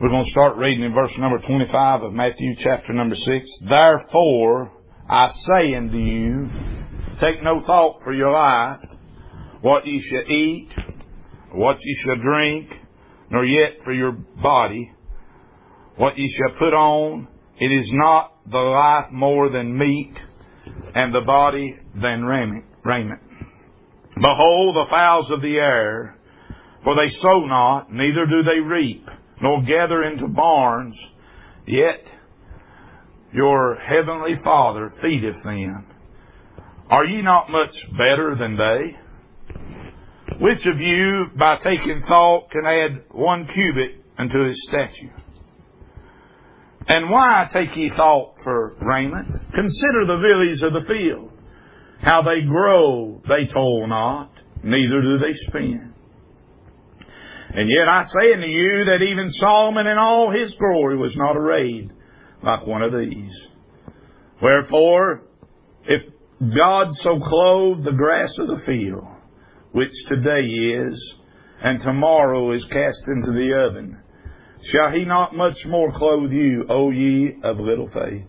We're going to start reading in verse number 25 of Matthew chapter number 6. Therefore, I say unto you, take no thought for your life, what ye shall eat, or what ye shall drink, nor yet for your body, what ye shall put on. It is not the life more than meat, and the body than raiment. Behold the fowls of the air, for they sow not, neither do they reap, nor gather into barns, yet your heavenly Father feedeth them. Are ye not much better than they? Which of you, by taking thought, can add 1 cubit unto his stature? And why take ye thought for raiment? Consider the lilies of the field, how they grow, they toil not, neither do they spin. And yet I say unto you that even Solomon in all his glory was not arrayed like one of these. Wherefore, if God so clothe the grass of the field, which today is, and tomorrow is cast into the oven, shall he not much more clothe you, O ye of little faith?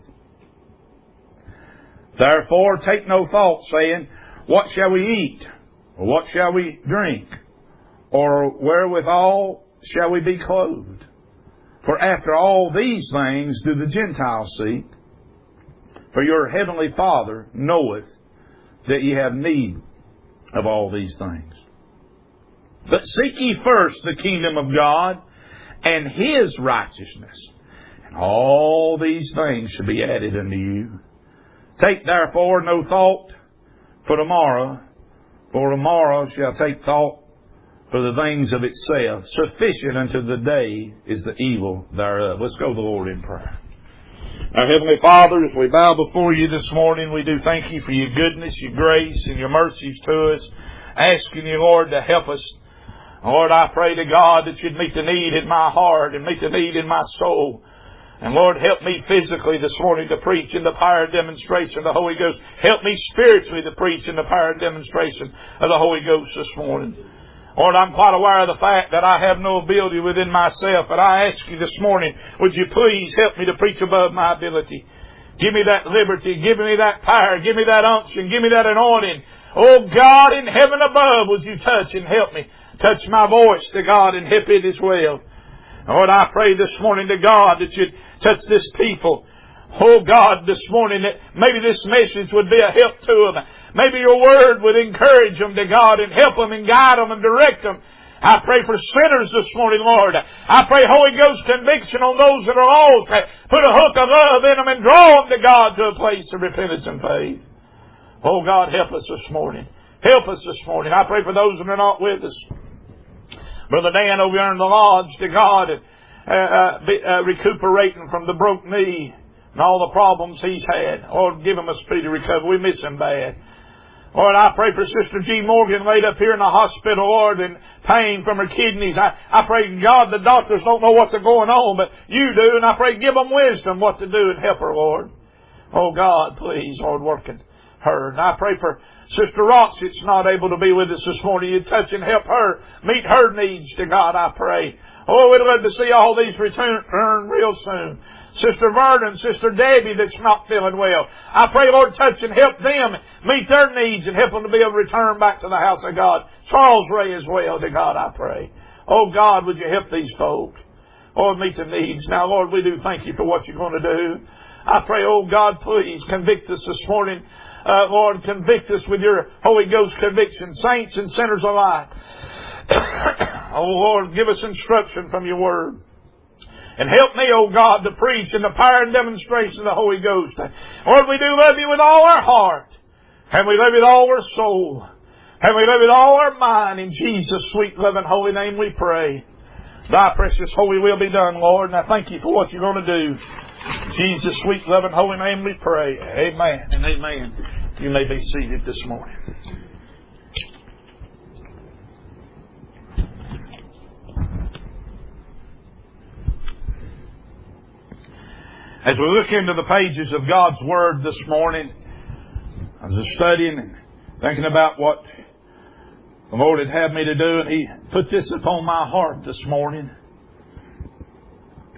Therefore take no thought, saying, what shall we eat? Or what shall we drink? Or wherewithal shall we be clothed? For after all these things do the Gentiles seek. For your heavenly Father knoweth that ye have need of all these things. But seek ye first the kingdom of God and His righteousness, and all these things shall be added unto you. Take therefore no thought for tomorrow shall take thought for the things of itself. Sufficient unto the day is the evil thereof. Let's go to the Lord in prayer. Our Heavenly Father, as we bow before you this morning, we do thank you for your goodness, your grace, and your mercies to us. Asking you, Lord, to help us. Lord, I pray to God that you'd meet the need in my heart and meet the need in my soul. And Lord, help me physically this morning to preach in the power and demonstration of the Holy Ghost. Help me spiritually to preach in the power and demonstration of the Holy Ghost this morning. Lord, I'm quite aware of the fact that I have no ability within myself, but I ask you this morning, would you please help me to preach above my ability? Give me that liberty, give me that power, give me that unction, give me that anointing. Oh God in heaven above, would you touch and help me? Touch my voice to God and help it as well. Lord, I pray this morning to God that you'd touch this people. Oh God, this morning that maybe this message would be a help to them. Maybe your word would encourage them to God and help them and guide them and direct them. I pray for sinners this morning, Lord. I pray Holy Ghost conviction on those that are lost. Put a hook of love in them and draw them to God to a place of repentance and faith. Oh God, help us this morning. Help us this morning. I pray for those that are not with us. Brother Dan over here in the lodge, to God, recuperating from the broke knee and all the problems he's had. Lord, give him a speedy recovery. We miss him bad. Lord, I pray for Sister G. Morgan laid up here in the hospital, Lord, in pain from her kidneys. I pray, God, the doctors don't know what's going on, but you do. And I pray, give them wisdom what to do and help her, Lord. Oh, God, please, Lord, work in her. And I pray for Sister Rox that's not able to be with us this morning. You touch and help her. Meet her needs to God, I pray. Oh, we'd love to see all these return real soon. Sister Vernon, Sister Debbie that's not feeling well. I pray, Lord, touch and help them. Meet their needs and help them to be able to return back to the house of God. Charles Ray as well, to God, I pray. Oh, God, would you help these folks? Lord, meet the needs. Now, Lord, we do thank you for what you're going to do. I pray, oh, God, please convict us this morning. Lord, convict us with your Holy Ghost conviction, saints and sinners alike. Oh, Lord, give us instruction from your word. And help me, oh God, to preach in the power and demonstration of the Holy Ghost. Lord, we do love you with all our heart. And we love you with all our soul. And we love you with all our mind. In Jesus' sweet, loving, holy name we pray. Thy precious holy will be done, Lord. And I thank you for what you're going to do. In Jesus' sweet, loving, holy name we pray. Amen and amen. You may be seated this morning. As we look into the pages of God's Word this morning, I was studying and thinking about what the Lord had me to do, and He put this upon my heart this morning.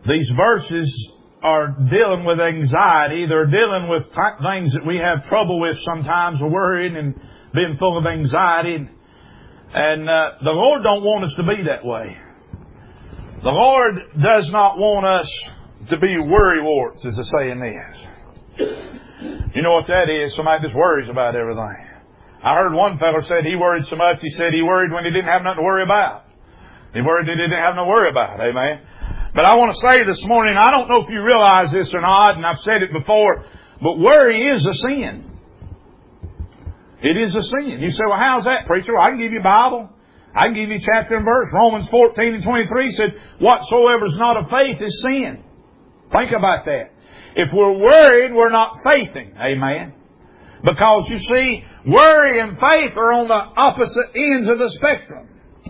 These verses are dealing with anxiety. They're dealing with things that we have trouble with sometimes, worrying and being full of anxiety. And the Lord don't want us to be that way. The Lord does not want us to be worrywarts, as the saying is. You know what that is? Somebody just worries about everything. I heard one fellow said he worried so much, he said he worried when he didn't have nothing to worry about. He worried he didn't have nothing to worry about. Amen. But I want to say this morning, I don't know if you realize this or not, and I've said it before, but worry is a sin. It is a sin. You say, well, how's that, preacher? Well, I can give you a Bible. I can give you chapter and verse. Romans 14 and 23 said, whatsoever is not of faith is sin. Think about that. If we're worried, we're not faithing. Amen. Because you see, worry and faith are on the opposite ends of the spectrum.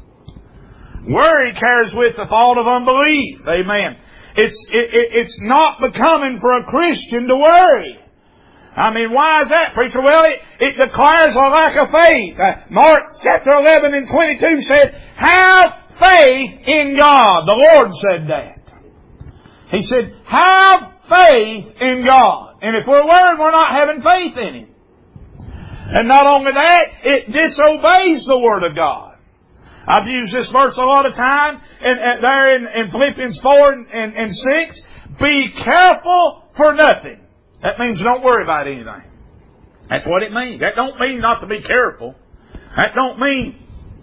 Worry carries with the thought of unbelief. Amen. It's not becoming for a Christian to worry. I mean, why is that, preacher? Well, it declares a lack of faith. Mark chapter 11 and 22 said, have faith in God. The Lord said that. He said, have faith in God. And if we're worried, we're not having faith in Him. And not only that, it disobeys the Word of God. I've used this verse a lot of time, and there in Philippians 4 and 6, be careful for nothing. That means don't worry about anything. That's what it means. That don't mean not to be careful. That don't mean,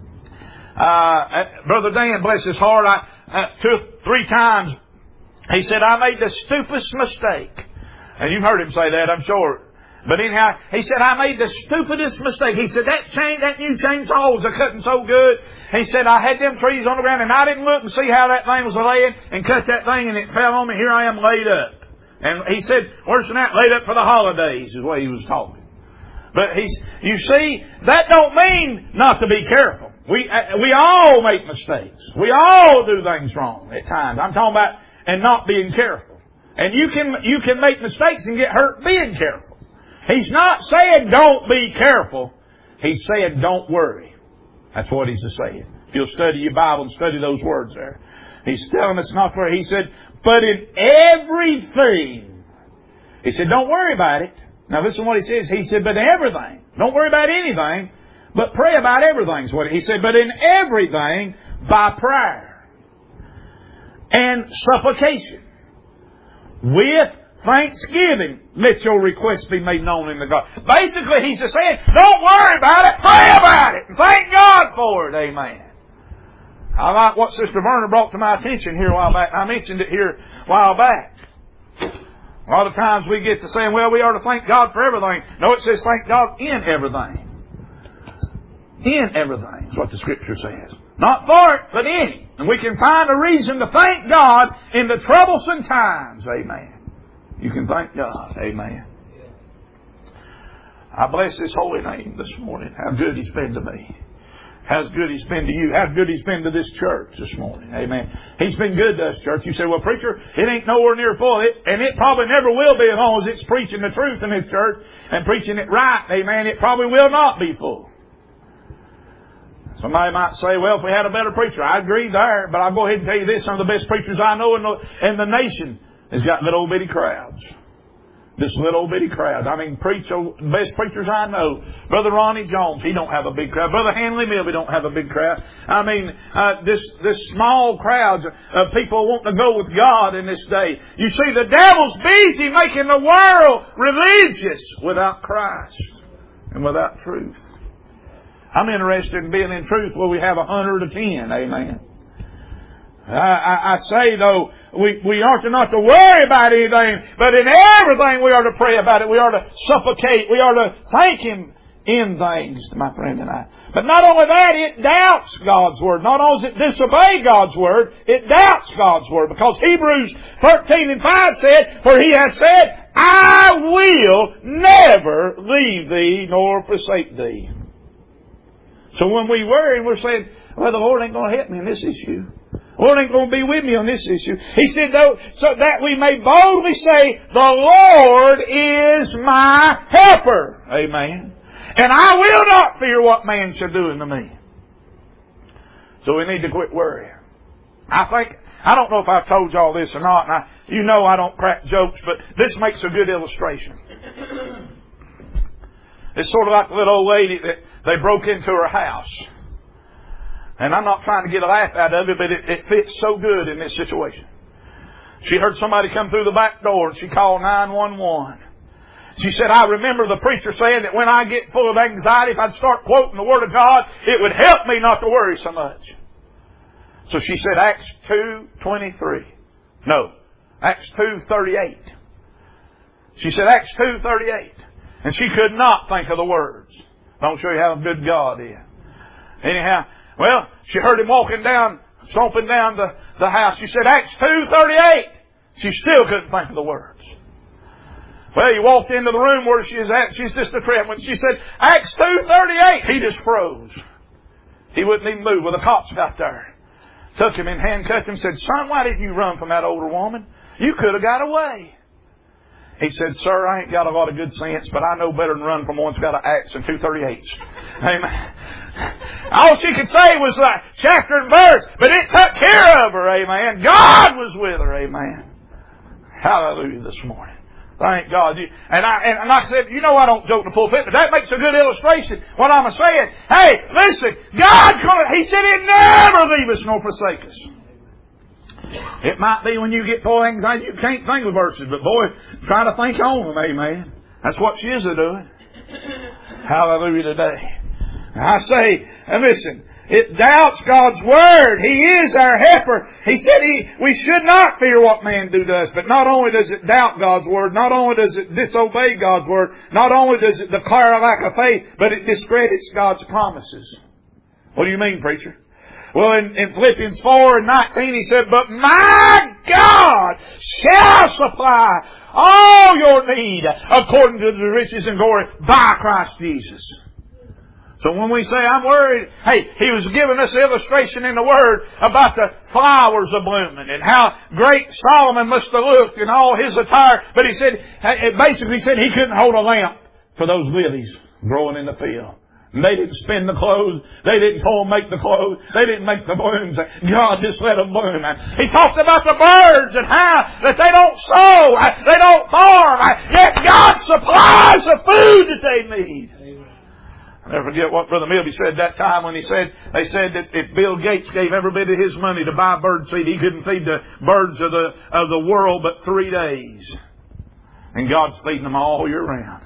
Brother Dan, bless his heart, 2 or 3 times, he said, I made the stupidest mistake. And you've heard him say that, I'm sure. But anyhow, he said, I made the stupidest mistake. He said, that new chainsaw was a-cutting so good. He said, I had them trees on the ground and I didn't look and see how that thing was laying and cut that thing and it fell on me. Here I am laid up. And he said, worse than that, laid up for the holidays is the way he was talking. But you see, that don't mean not to be careful. We all make mistakes. We all do things wrong at times. I'm talking about and not being careful. And you can make mistakes and get hurt being careful. He's not saying don't be careful. He's saying don't worry. That's what he's saying. If you'll study your Bible and study those words there. He's telling us not to worry. He said, but in everything. He said, don't worry about it. Now listen to what he says. He said, but in everything. Don't worry about anything, but pray about everything. Is what he said. But in everything, by prayer and supplication, with thanksgiving, let your requests be made known unto God. Basically, he's just saying, don't worry about it, pray about it, and thank God for it. Amen. I like what Sister Verna brought to my attention here a while back. I mentioned it here a while back. A lot of times we get to saying, well, we ought to thank God for everything. No, it says thank God in everything. In everything is what the Scripture says. Not for it, but in it. And we can find a reason to thank God in the troublesome times. Amen. You can thank God. Amen. I bless His holy name this morning. How good He's been to me. How good He's been to you. How good He's been to this church this morning. Amen. He's been good to us, church. You say, well, preacher, it ain't nowhere near full. And it probably never will be as long as it's preaching the truth in this church and preaching it right. Amen. It probably will not be full. Somebody might say, well, if we had a better preacher, I agree there. But I'll go ahead and tell you this. Some of the best preachers I know in the nation has got little bitty crowds. Just little bitty crowds. I mean, the best preachers I know. Brother Ronnie Jones, he don't have a big crowd. Brother Hanley Mill, he don't have a big crowd. I mean, this small crowds of people wanting to go with God in this day. You see, the devil's busy making the world religious without Christ and without truth. I'm interested in being in truth where we have 100 or 10. Amen. I say, though, we aren't not to worry about anything, but in everything we are to pray about it. We are to supplicate. We are to thank Him in things, my friend and I. But not only that, it doubts God's Word. Not only does it disobey God's Word, it doubts God's Word. Because Hebrews 13 and 5 said, for He has said, I will never leave thee nor forsake thee. So when we worry, we're saying, well, the Lord ain't going to help me in this issue. The Lord ain't going to be with me on this issue. He said, though, so that we may boldly say, the Lord is my helper. Amen. And I will not fear what man shall do unto me. So we need to quit worrying. I don't know if I've told y'all this or not, and you know I don't crack jokes, but this makes a good illustration. It's sort of like the little old lady that they broke into her house. And I'm not trying to get a laugh out of it, but it fits so good in this situation. She heard somebody come through the back door and she called 911. She said, I remember the preacher saying that when I get full of anxiety, if I'd start quoting the Word of God, it would help me not to worry so much. So she said Acts 2:23. No, Acts 2:38. She said Acts 2:38. And she could not think of the words. Don't show you how good God is. Anyhow, well, she heard him stomping down the house. She said Acts 2:38. She still couldn't think of the words. Well, he walked into the room where she was at. She's just a friend. When she said Acts 2:38, he just froze. He wouldn't even move. Well, the cops got there. Took him and handcuffed him and said, son, why didn't you run from that older woman? You could have got away. He said, sir, I ain't got a lot of good sense, but I know better than run from one's got an axe and 238s. Amen. All she could say was chapter and verse, but it took care of her. Amen. God was with her. Amen. Hallelujah this morning. Thank God. And like I said, you know I don't joke in the pulpit, but that makes a good illustration. What I'm saying, hey, listen, God's He said He'd never leave us nor forsake us. It might be when you get full of anxiety, you can't think of verses, but boy, try to think on them, amen. That's what she is doing. Hallelujah today. I say, and listen, it doubts God's Word. He is our helper. He said we should not fear what man do to us. But not only does it doubt God's Word, not only does it disobey God's Word, not only does it declare a lack of faith, but it discredits God's promises. What do you mean, preacher? Well, in Philippians 4:19, he said, but my God shall supply all your need according to the riches and glory by Christ Jesus. So when we say, I'm worried, hey, he was giving us illustration in the Word about the flowers a-blooming and how great Solomon must have looked in all his attire. But he said, basically said he couldn't hold a lamp for those lilies growing in the field. And they didn't spin the clothes. They didn't make the clothes. They didn't make the blooms. God just let them bloom. He talked about the birds and how that they don't sow. They don't farm. Yet God supplies the food that they need. I'll never forget what Brother Milby said that time when they said that if Bill Gates gave every bit of his money to buy bird seed, he couldn't feed the birds of the world but 3 days. And God's feeding them all year round.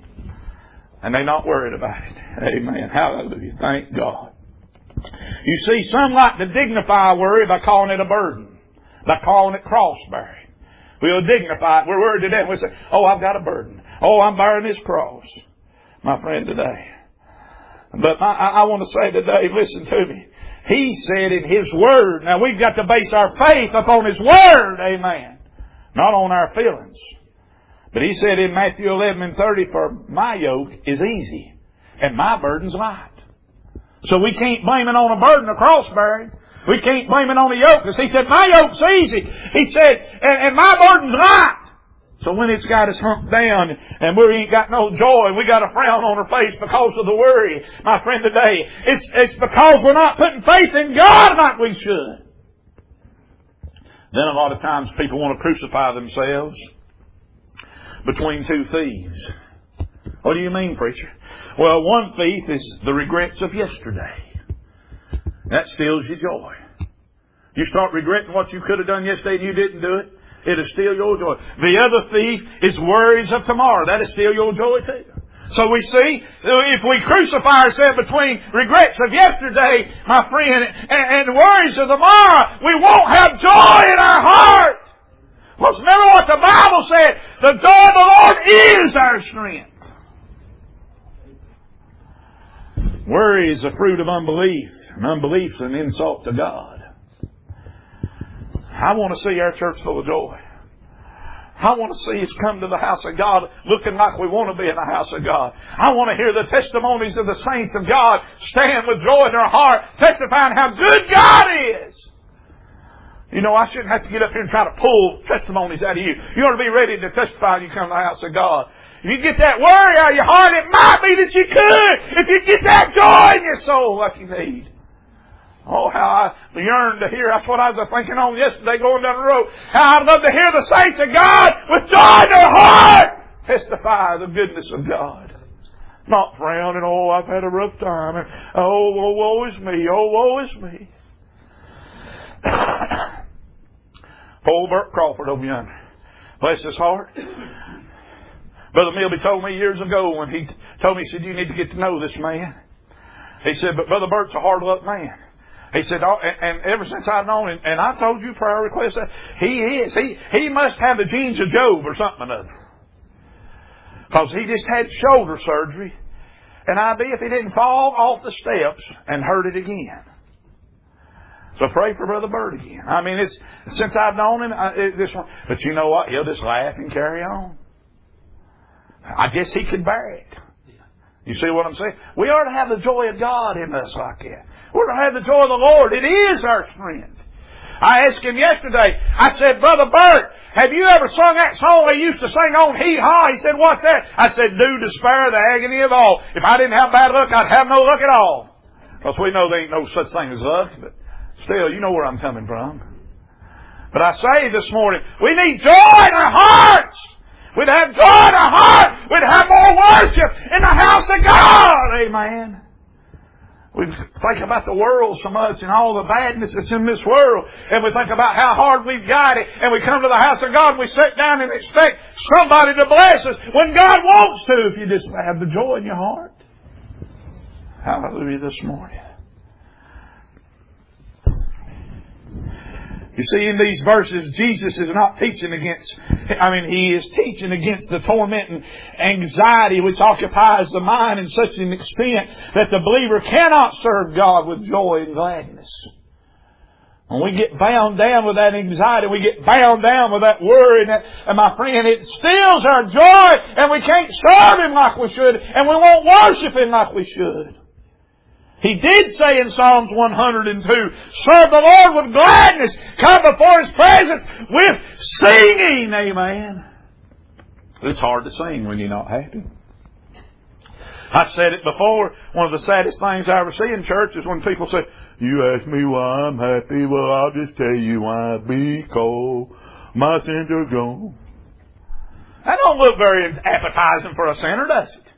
And they're not worried about it. Amen. Hallelujah. Thank God. You see, some like to dignify worry by calling it a burden. By calling it cross-bearing. We'll dignify it. We're worried to death. We'll say, oh, I've got a burden. Oh, I'm bearing this cross. My friend, today. But I want to say today, listen to me. He said in His Word. Now we've got to base our faith upon His Word. Amen. Not on our feelings. But He said in Matthew 11:30, for my yoke is easy and my burden's light. So we can't blame it on a burden of cross-bearing. We can't blame it on a yoke. Because He said, my yoke's easy. He said, and my burden's light. So when it's got us humped down and we ain't got no joy and we got a frown on our face because of the worry, my friend, today, it's because we're not putting faith in God like we should. Then a lot of times people want to crucify themselves between two thieves. What do you mean, preacher? Well, one thief is the regrets of yesterday. That steals your joy. You start regretting what you could have done yesterday and you didn't do it, it'll steal your joy. The other thief is worries of tomorrow. That'll steal your joy too. So we see, if we crucify ourselves between regrets of yesterday, my friend, and worries of tomorrow, we won't have joy in our heart. Well, remember what the Bible said. The joy of the Lord is our strength. Worry is a fruit of unbelief. And unbelief is an insult to God. I want to see our church full of joy. I want to see us come to the house of God looking like we want to be in the house of God. I want to hear the testimonies of the saints of God stand with joy in their heart, testifying how good God is. You know, I shouldn't have to get up here and try to pull testimonies out of you. You ought to be ready to testify when you come to the house of God. If you get that worry out of your heart, it might be that you could. If you get that joy in your soul like you need. Oh, how I yearn to hear. That's what I was thinking on yesterday going down the road. How I'd love to hear the saints of God with joy in their heart testify the goodness of God. Not frowning, oh, I've had a rough time. And, oh, woe is me. Oh, woe is me. Old Bert Crawford over yonder. Bless his heart. Brother Milby told me years ago when he told me, he said, you need to get to know this man. He said, but Brother Bert's a hard-up man. He said, oh, and ever since I've known him, and I told you prayer requests, he is. He must have the genes of Job or something or other. Because he just had shoulder surgery. And I'd be if he didn't fall off the steps and hurt it again. So pray for Brother Bert again. I mean, it's since I've known him, but you know what? He'll just laugh and carry on. I guess he could bear it. You see what I'm saying? We ought to have the joy of God in us like that. We ought to have the joy of the Lord. It is our strength. I asked him yesterday, I said, Brother Bert, have you ever sung that song they used to sing on Hee Haw? He said, what's that? I said, do despair the agony of all. If I didn't have bad luck, I'd have no luck at all. Because we know there ain't no such thing as luck, but still, you know where I'm coming from. But I say this morning, we need joy in our hearts. We'd have joy in our heart. We'd have more worship in the house of God. Amen. We think about the world so much and all the badness that's in this world. And we think about how hard we've got it. And we come to the house of God and we sit down and expect somebody to bless us when God wants to, if you just have the joy in your heart. Hallelujah this morning. You see, in these verses, Jesus is not teaching against, He is teaching against the torment and anxiety which occupies the mind in such an extent that the believer cannot serve God with joy and gladness. When we get bound down with that anxiety, we get bound down with that worry, and my friend, it steals our joy, and we can't serve Him like we should, and we won't worship Him like we should. He did say in Psalms 102, serve the Lord with gladness, come before His presence with singing. Amen. It's hard to sing when you're not happy. I've said it before, one of the saddest things I ever see in church is when people say, you ask me why I'm happy, well I'll just tell you why, because my sins are gone. That don't look very appetizing for a sinner, does it?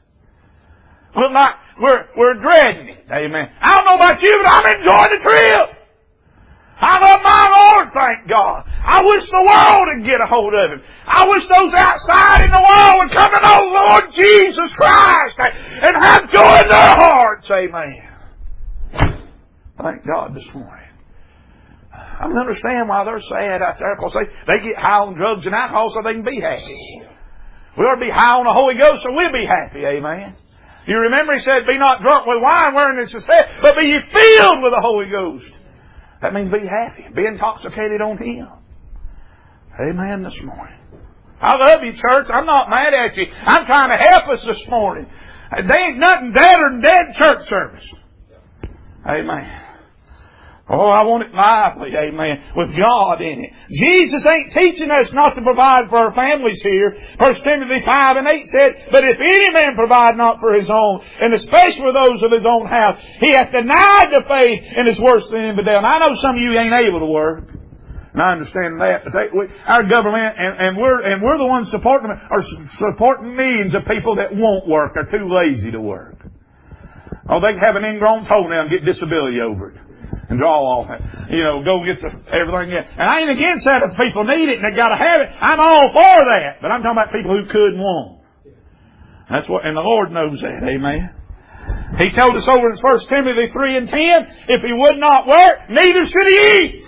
We're dreading it. Amen. I don't know about you, but I'm enjoying the trip. I love my Lord, thank God. I wish the world would get a hold of Him. I wish those outside in the world would come to know Lord Jesus Christ and have joy in their hearts. Amen. Thank God this morning. I don't understand why they're sad out there, because they get high on drugs and alcohol so they can be happy. We ought to be high on the Holy Ghost so we'll be happy. Amen. You remember He said, be not drunk with wine wherein is said, but be ye filled with the Holy Ghost. That means be happy. Be intoxicated on Him. Amen this morning. I love you, church. I'm not mad at you. I'm trying to help us this morning. There ain't nothing better than dead church service. Amen. Oh, I want it lively, amen, with God in it. Jesus ain't teaching us not to provide for our families here. 1 Timothy 5:8 said, but if any man provide not for his own, and especially for those of his own house, he hath denied the faith and is worse than infidel. Now, I know some of you ain't able to work. And I understand that, but our government and we're the ones supporting them, are supporting millions of people that won't work, are too lazy to work. Oh, they can have an ingrown toenail and get disability over it. And draw off it. Go get everything. And I ain't against that if people need it and they got to have it. I'm all for that. But I'm talking about people who could and won't. And the Lord knows that. Amen. He told us over in 1 Timothy 3:10, if he would not work, neither should he eat.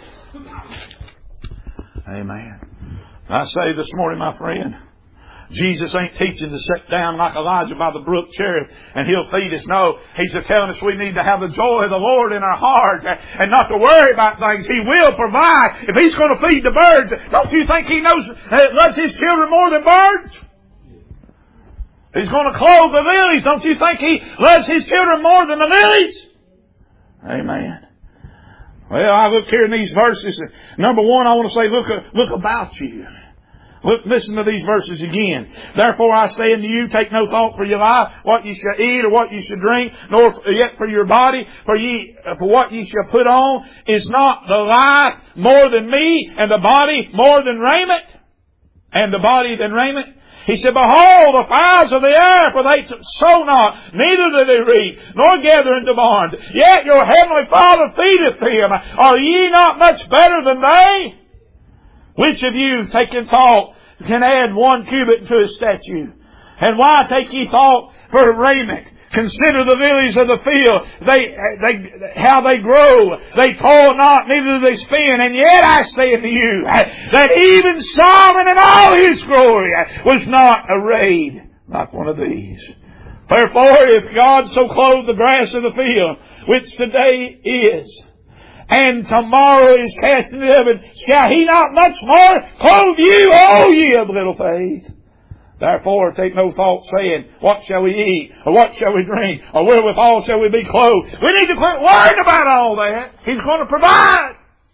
Amen. I say this morning, my friend, Jesus ain't teaching to sit down like Elijah by the brook Cherith and He'll feed us. No, He's telling us we need to have the joy of the Lord in our hearts and not to worry about things. He will provide. If He's going to feed the birds, don't you think He loves His children more than birds? He's going to clothe the lilies. Don't you think He loves His children more than the lilies? Amen. Well, I look here in these verses. Number one, I want to say, look about you. Look, listen to these verses again. Therefore I say unto you, take no thought for your life, what ye shall eat or what ye shall drink, nor yet for your body, for what ye shall put on. Is not the life more than meat, and the body more than raiment? And the body than raiment? He said, behold, the fowls of the air, for they sow not, neither do they reap, nor gather into barns. Yet your heavenly Father feedeth them. Are ye not much better than they? Which of you, taking thought, can add 1 cubit to his statue? And why take ye thought for raiment? Consider the lilies of the field, how they grow. They toil not, neither do they spin. And yet I say unto you, that even Solomon in all his glory was not arrayed like one of these. Wherefore, if God so clothe the grass of the field, which today is, and tomorrow is cast into heaven, shall He not much more clothe you, O ye of little faith? Therefore, take no thought, saying, what shall we eat? Or what shall we drink? Or wherewithal shall we be clothed? We need to quit worrying about all that. He's going to provide.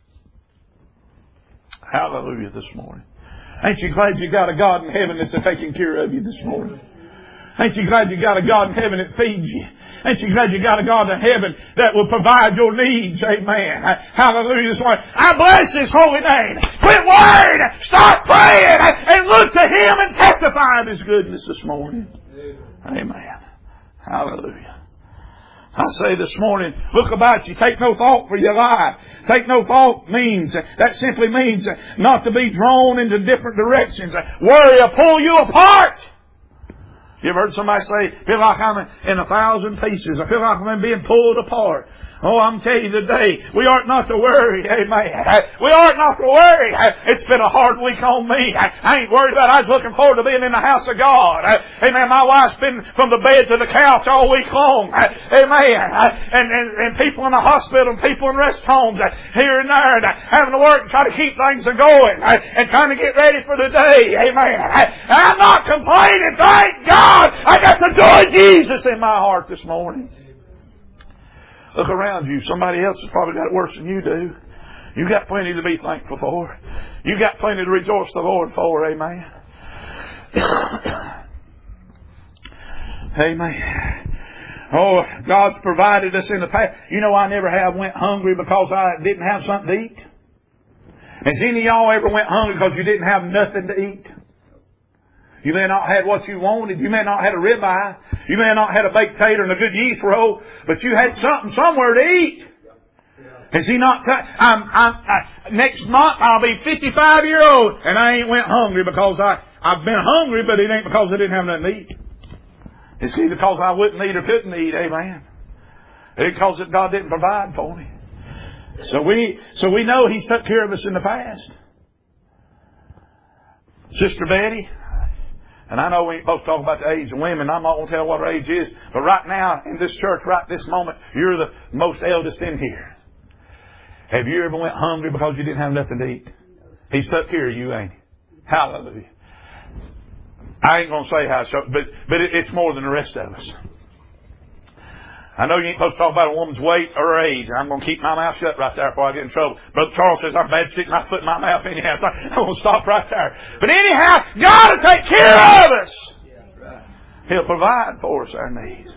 Hallelujah this morning. Ain't you glad you got a God in heaven that's taking care of you this morning? Ain't you glad you got a God in heaven that feeds you? Ain't you glad you got a God in heaven that will provide your needs? Amen. Hallelujah this morning. I bless His holy name. Quit worrying. Start praying. And look to Him and testify of His goodness this morning. Amen. Hallelujah. I say this morning, look about you. Take no thought for your life. Take no thought that simply means not to be drawn into different directions. Worry will pull you apart. You ever heard somebody say, I feel like I'm in 1,000 pieces. I feel like I'm being pulled apart. Oh, I'm telling you today, we ought not to worry. Amen. We ought not to worry. It's been a hard week on me. I ain't worried about it. I was looking forward to being in the house of God. Amen. My wife's been from the bed to the couch all week long. Amen. And people in the hospital and people in rest homes here and there, and having to work and try to keep things going and trying to get ready for the day. Amen. I'm not complaining. Thank God I got the joy of Jesus in my heart this morning. Look around you. Somebody else has probably got it worse than you do. You got plenty to be thankful for. You got plenty to rejoice the Lord for. Amen. Amen. Oh, God's provided us in the past. You know, I never have went hungry because I didn't have something to eat. Has any of y'all ever went hungry because you didn't have nothing to eat? You may not have had what you wanted. You may not have had a ribeye. You may not have had a baked tater and a good yeast roll. But you had something somewhere to eat. Has He not? Next month I'll be 55 years old and I ain't went hungry because I've been hungry, but it ain't because I didn't have nothing to eat. It's either because I wouldn't eat or couldn't eat. Amen. It's because God didn't provide for me. So we know He's took care of us in the past. Sister Betty. And I know we ain't supposed to talk about the age of women. I'm not going to tell what her age is. But right now, in this church, right this moment, you're the most eldest in here. Have you ever went hungry because you didn't have nothing to eat? He's took care of you, ain't He? Hallelujah. I ain't going to say how, but it's more than the rest of us. I know you ain't supposed to talk about a woman's weight or her age. I'm going to keep my mouth shut right there before I get in trouble. Brother Charles says I'm bad sticking my foot in my mouth anyhow, so I'm going to stop right there. But anyhow, God will take care of us. He'll provide for us our needs.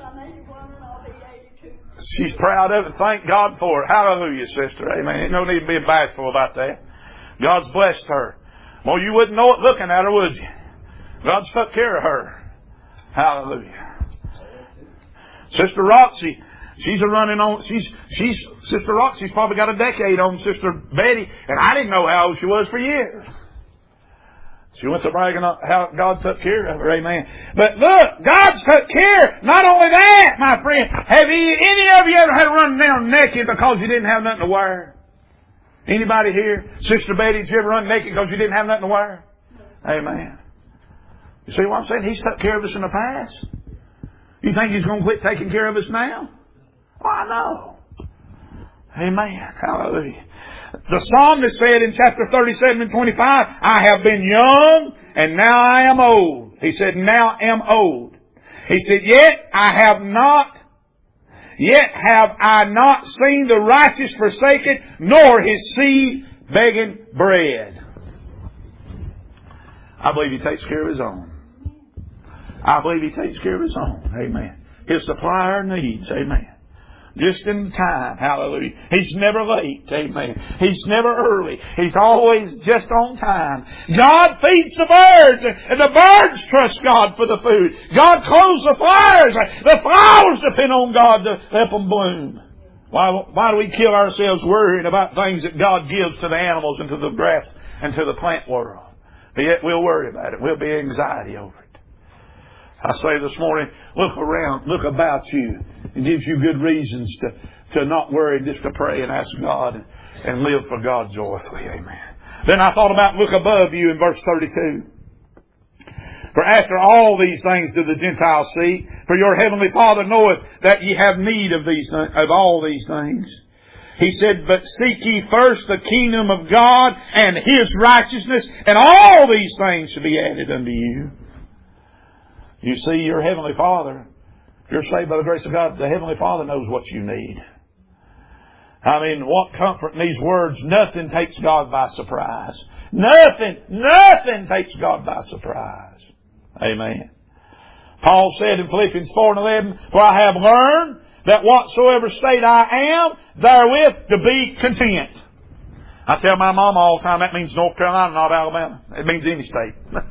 She's proud of it. Thank God for it. Hallelujah, sister. Amen. Ain't no need to be bashful about that. God's blessed her. Well, you wouldn't know it looking at her, would you? God's took care of her. Hallelujah. Sister Roxy, Sister Roxy's probably got a decade on Sister Betty, and I didn't know how old she was for years. She went to bragging on how God took care of her, amen. But look, God's took care. Not only that, my friend, have any of you ever had to run down naked because you didn't have nothing to wear? Anybody here? Sister Betty, did you ever run naked because you didn't have nothing to wear? Amen. You see what I'm saying? He's took care of us in the past. You think He's going to quit taking care of us now? Why, no. Amen. Hallelujah. The psalmist said in chapter 37 and 25, I have been young and now I am old. He said, now am old. He said, yet have I not seen the righteous forsaken, nor his seed begging bread. I believe He takes care of His own. I believe He takes care of His own. Amen. He'll supply our needs. Amen. Just in time. Hallelujah. He's never late. Amen. He's never early. He's always just on time. God feeds the birds, and the birds trust God for the food. God clothes the flowers. The flowers depend on God to help them bloom. Why do we kill ourselves worrying about things that God gives to the animals and to the grass and to the plant world? But yet we'll worry about it. We'll be anxiety over it. I say this morning, look around, look about you. It gives you good reasons to not worry, just to pray and ask God and live for God joyfully. Amen. Then I thought about, look above you in verse 32. For after all these things do the Gentiles seek, for your heavenly Father knoweth that ye have need of all these things. He said, but seek ye first the kingdom of God and His righteousness, and all these things shall be added unto you. You see, your Heavenly Father, if you're saved by the grace of God, the Heavenly Father knows what you need. I mean, what comfort in these words. Nothing takes God by surprise. Nothing takes God by surprise. Amen. Paul said in Philippians 4:11, for I have learned that whatsoever state I am, therewith to be content. I tell my mama all the time, that means North Carolina, not Alabama. It means any state.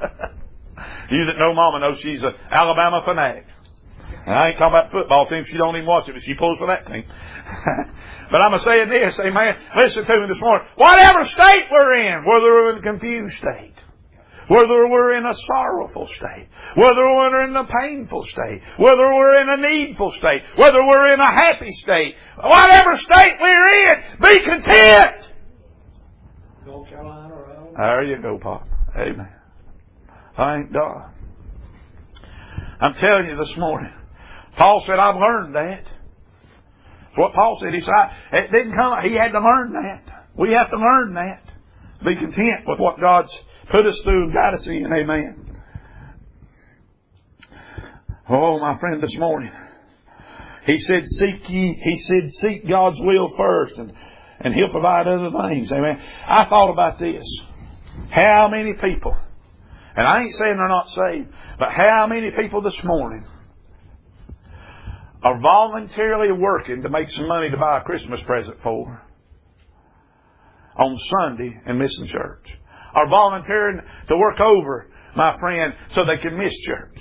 You that know Mama know she's an Alabama fanatic. And I ain't talking about the football team. She don't even watch it, but she pulls for that team. But I'm saying this, amen. Listen to me this morning. Whatever state we're in, whether we're in a confused state, whether we're in a sorrowful state, whether we're in a painful state, whether we're in a needful state, whether we're in a happy state, whatever state we're in, be content. North Carolina or Alabama. There you go, Pop. Amen. Thank God. I'm telling you this morning. Paul said, I've learned that. That's what Paul said. He said, it didn't come. He had to learn that. We have to learn that. Be content with what God's put us through and got us in. Amen. Oh, my friend, this morning. He said, seek God's will first, and He'll provide other things. Amen. I thought about this. How many people, and I ain't saying they're not saved, but how many people this morning are voluntarily working to make some money to buy a Christmas present for on Sunday and missing church? Are volunteering to work over, my friend, so they can miss church?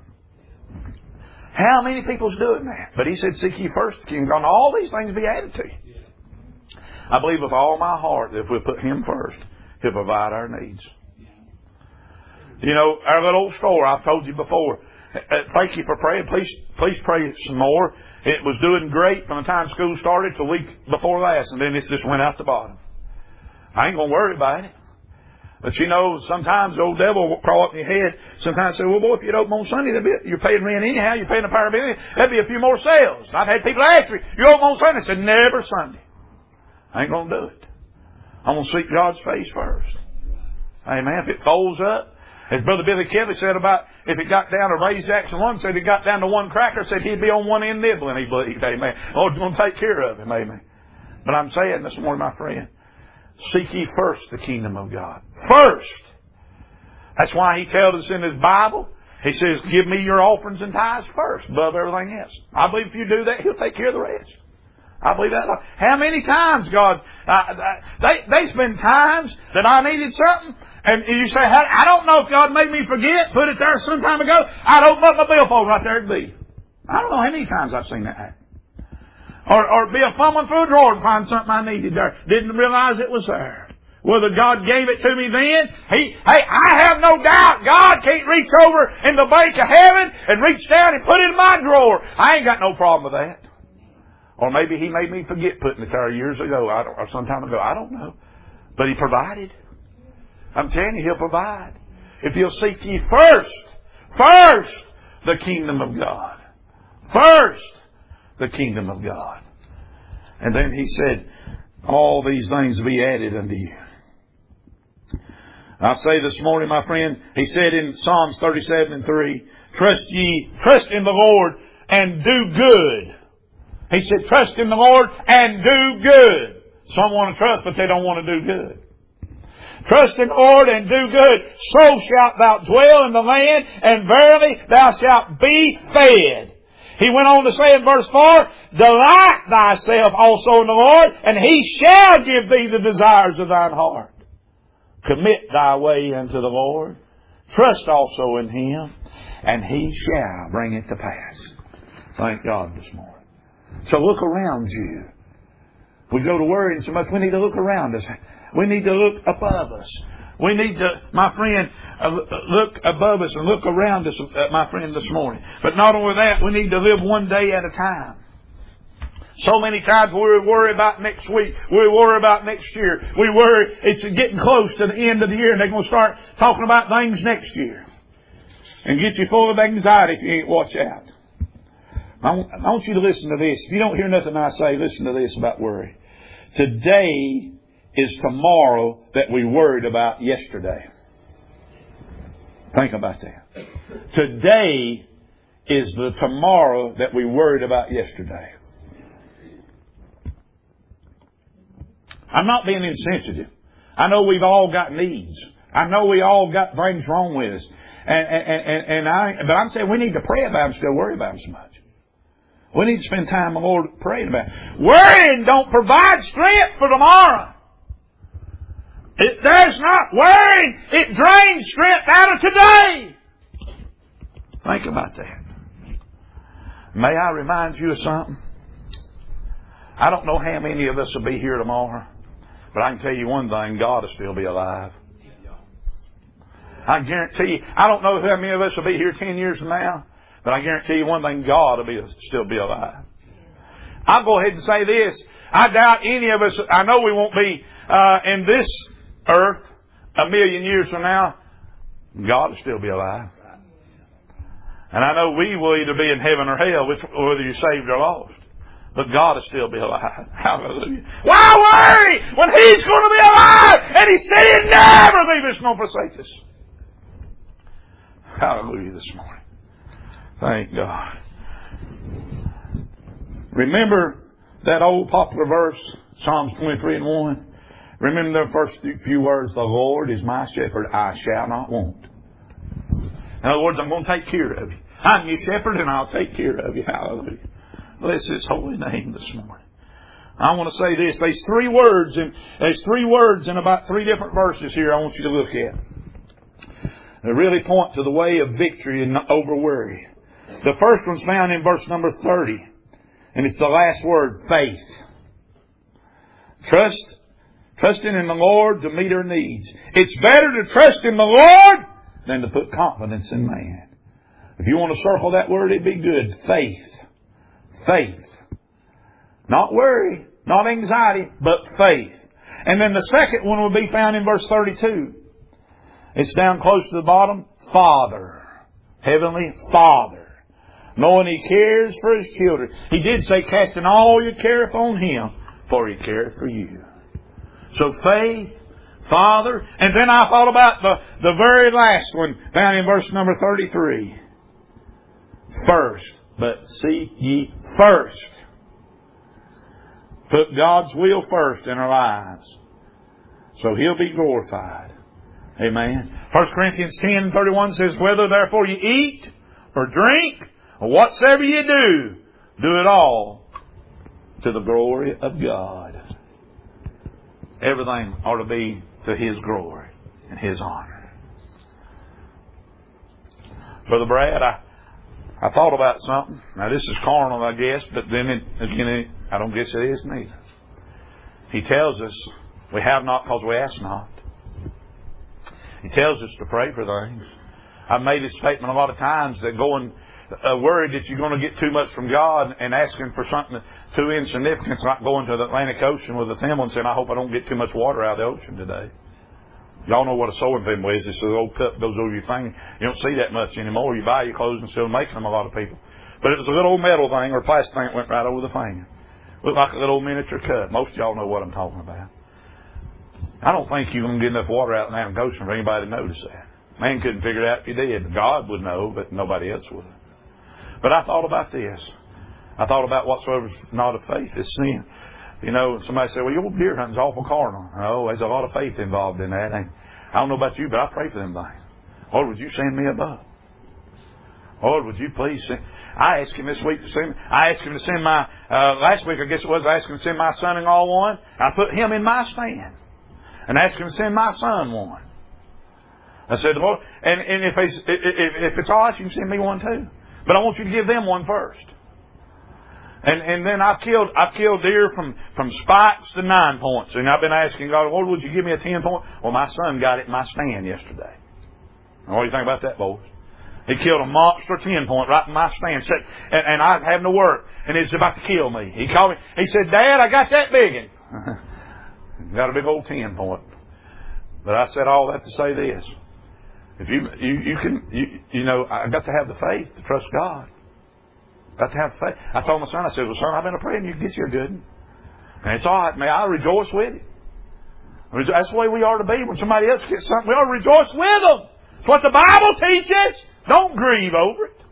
How many people's doing that? But He said, seek ye first the kingdom, and all these things be added to you. I believe with all my heart that if we put Him first, He'll provide our needs. You know, our little old store, I've told you before. Thank you for praying. Please pray some more. It was doing great from the time school started to the week before last, and then it just went out the bottom. I ain't going to worry about it. But you know, sometimes the old devil will crawl up in your head. Sometimes say, well, boy, if you'd open on Sunday, you're paying rent anyhow. You're paying the power bill. There'd be a few more sales. I've had people ask me, you open on Sunday? I said, never Sunday. I ain't going to do it. I'm going to seek God's face first. Amen. If it folds up, as Brother Billy Kelly said about if it got down to Ray Jackson 1, said it got down to one cracker, said he'd be on one end nibbling, he believed. Amen. Lord's going to take care of him. Amen. But I'm saying this morning, my friend, seek ye first the kingdom of God. First. That's why He tells us in His Bible, He says, give me your offerings and tithes first above everything else. I believe if you do that, He'll take care of the rest. I believe that. How many times God's... There's been times that I needed something, and you say, I don't know if God made me forget, put it there some time ago. I'd open up my billfold right there it'd be. I don't know how many times I've seen that happen. Or be a fumbling through a drawer and find something I needed there. Didn't realize it was there. Whether God gave it to me then, I have no doubt God can't reach over in the bank of heaven and reach down and put it in my drawer. I ain't got no problem with that. Or maybe He made me forget putting it there years ago, or some time ago. I don't know. But He provided. I'm telling you, He'll provide. If you'll seek ye first the kingdom of God. First the kingdom of God. And then He said, all these things will be added unto you. I'll say this morning, my friend, He said in Psalms 37:3, trust in the Lord and do good. He said, trust in the Lord and do good. Some want to trust, but they don't want to do good. Trust in the Lord and do good. So shalt thou dwell in the land, and verily thou shalt be fed. He went on to say in verse 4, delight thyself also in the Lord, and He shall give thee the desires of thine heart. Commit thy way unto the Lord. Trust also in Him, and He shall bring it to pass. Thank God this morning. So look around you. We go to worrying so much, we need to look around us. We need to look above us. We need to, my friend, look above us and look around us, my friend, this morning. But not only that, we need to live one day at a time. So many times we worry about next week. We worry about next year. We worry it's getting close to the end of the year and they're going to start talking about things next year. And get you full of anxiety if you ain't watch out. I want you to listen to this. If you don't hear nothing I say, listen to this about worry. Today is tomorrow that we worried about yesterday. Think about that. Today is the tomorrow that we worried about yesterday. I'm not being insensitive. I know we've all got needs. I know we all got things wrong with us. But I'm saying we need to pray about them instead of worry about them so much. We need to spend time with the Lord praying about it. Worrying don't provide strength for tomorrow. It does not. Worrying, it drains strength out of today. Think about that. May I remind you of something? I don't know how many of us will be here tomorrow, but I can tell you one thing, God will still be alive. I guarantee you, I don't know how many of us will be here 10 years from now, but I guarantee you one thing, God will still be alive. I'll go ahead and say this. I doubt any of us, I know we won't be in this earth a million years from now. God will still be alive. And I know we will either be in heaven or hell, whether you're saved or lost. But God will still be alive. Hallelujah. Why worry when He's going to be alive? And He said He'd never leave us nor forsake us. Hallelujah this morning. Thank God. Remember that old popular verse, Psalms 23:1. Remember the first few words, the Lord is my shepherd, I shall not want. In other words, I'm going to take care of you. I'm your shepherd and I'll take care of you. Hallelujah. Bless His holy name this morning. I want to say this. There's three words in about three different verses here I want you to look at. They really point to the way of victory and over worry. The first one's found in verse number 30. And it's the last word, faith. Trusting in the Lord to meet our needs. It's better to trust in the Lord than to put confidence in man. If you want to circle that word, it'd be good. Faith. Faith. Not worry, not anxiety, but faith. And then the second one will be found in verse 32. It's down close to the bottom. Father. Heavenly Father. Knowing He cares for His children. He did say, casting all your care upon Him, for He careth for you. So faith, Father. And then I thought about the very last one, found in verse number 33. First. But seek ye first. Put God's will first in our lives. So He'll be glorified. Amen. 1 Corinthians 10:31 says, whether therefore you eat or drink or whatsoever you do, do it all to the glory of God. Everything ought to be to His glory and His honor. Brother Brad, I thought about something. Now this is carnal, I guess, but then again, I don't guess it is neither. He tells us we have not because we ask not. He tells us to pray for things. I've made this statement a lot of times that going worried that you're going to get too much from God and asking for something too insignificant, like going to the Atlantic Ocean with a thimble and saying, I hope I don't get too much water out of the ocean today. Y'all know what a sewing thimble is. It's a little cup goes over your thing. You don't see that much anymore. You buy your clothes and still making them, a lot of people. But it was a little old metal thing or plastic thing that went right over the finger. Looked like a little miniature cup. Most of y'all know what I'm talking about. I don't think you're going to get enough water out in the Atlantic Ocean for anybody to notice that. Man couldn't figure it out if he did. God would know, but nobody else would. But I thought about this. I thought about whatsoever is not of faith is sin. You know, somebody said, well, your deer hunting's awful carnal. Oh, there's a lot of faith involved in that. And I don't know about you, but I pray for them things. Lord, would you send me a buck? Lord, would you please send... I asked him this week to send... I asked him to send my... last week, I guess it was, I asked him to send my son-in-law one. I put him in my stand. And asked him to send my son one. I said, Lord, and if it's all right, you can send me one too. But I want you to give them one first. And then I've killed deer from spikes to 9 points. And I've been asking God, Lord, would you give me a 10 point? Well, my son got it in my stand yesterday. What do you think about that, boys? He killed a monster 10 point right in my stand. And I was having to work. And he was about to kill me. He called me. He said, Dad, I got that big one. Got a big old 10 point. But I said all that to say this. If you know, I got to have the faith to trust God. Got to have faith. I told my son, I said, well, son, I've been praying you get your good one. And it's all right, man. I rejoice with you. That's the way we are to be. When somebody else gets something, we ought to rejoice with them. It's what the Bible teaches. Don't grieve over it.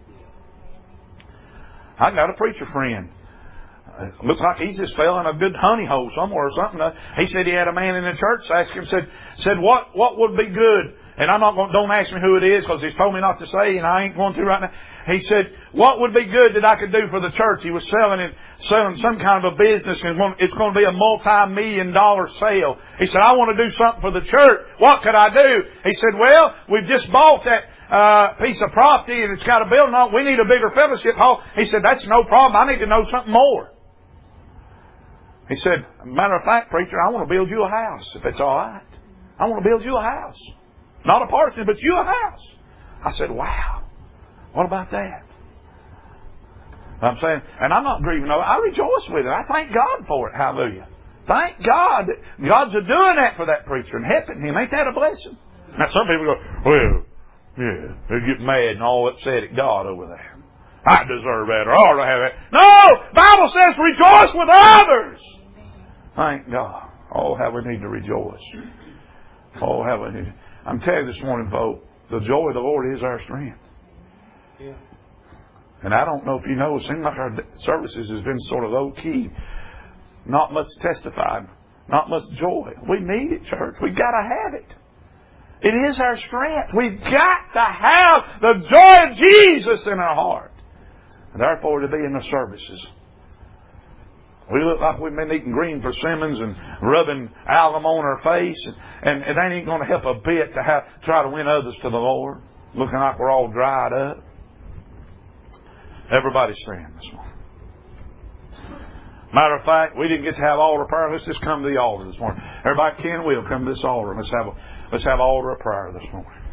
I got a preacher friend. Looks like he's just fell in a good honey hole somewhere or something. He said he had a man in the church ask him, said what would be good? And I'm not going. Don't ask me who it is because he's told me not to say, and I ain't going to right now. He said, "What would be good that I could do for the church?" He was selling some kind of a business, and it's going to be a multi-million-dollar sale. He said, "I want to do something for the church. What could I do?" He said, "Well, we've just bought that piece of property, and it's got a building on it. We need a bigger fellowship hall." He said, "That's no problem. I need to know something more." He said, "Matter of fact, preacher, I want to build you a house, if it's all right. I want to build you a house. Not a parsonage, but you a house." I said, "Wow. What about that?" I'm saying, and I'm not grieving over it. I rejoice with it. I thank God for it. Hallelujah. Thank God that God's doing that for that preacher and helping him. Ain't that a blessing? Now some people go, well, yeah, they get mad and all upset at God over there. I deserve that or I ought to have that. No! The Bible says rejoice with others. Thank God. Oh, how we need to rejoice. Oh, how we need. I'm telling you this morning, folks, the joy of the Lord is our strength. Yeah. And I don't know if you know, it seems like our services has been sort of low-key. Not much testified. Not much joy. We need it, church. We've got to have it. It is our strength. We've got to have the joy of Jesus in our heart. And therefore to be in the services. We look like we've been eating green persimmons and rubbing alum on our face. And it ain't going to help a bit to try to win others to the Lord. Looking like we're all dried up. Everybody stand this morning. Matter of fact, we didn't get to have altar prayer. Let's just come to the altar this morning. Everybody can, will come to this altar. Let's have altar of prayer this morning.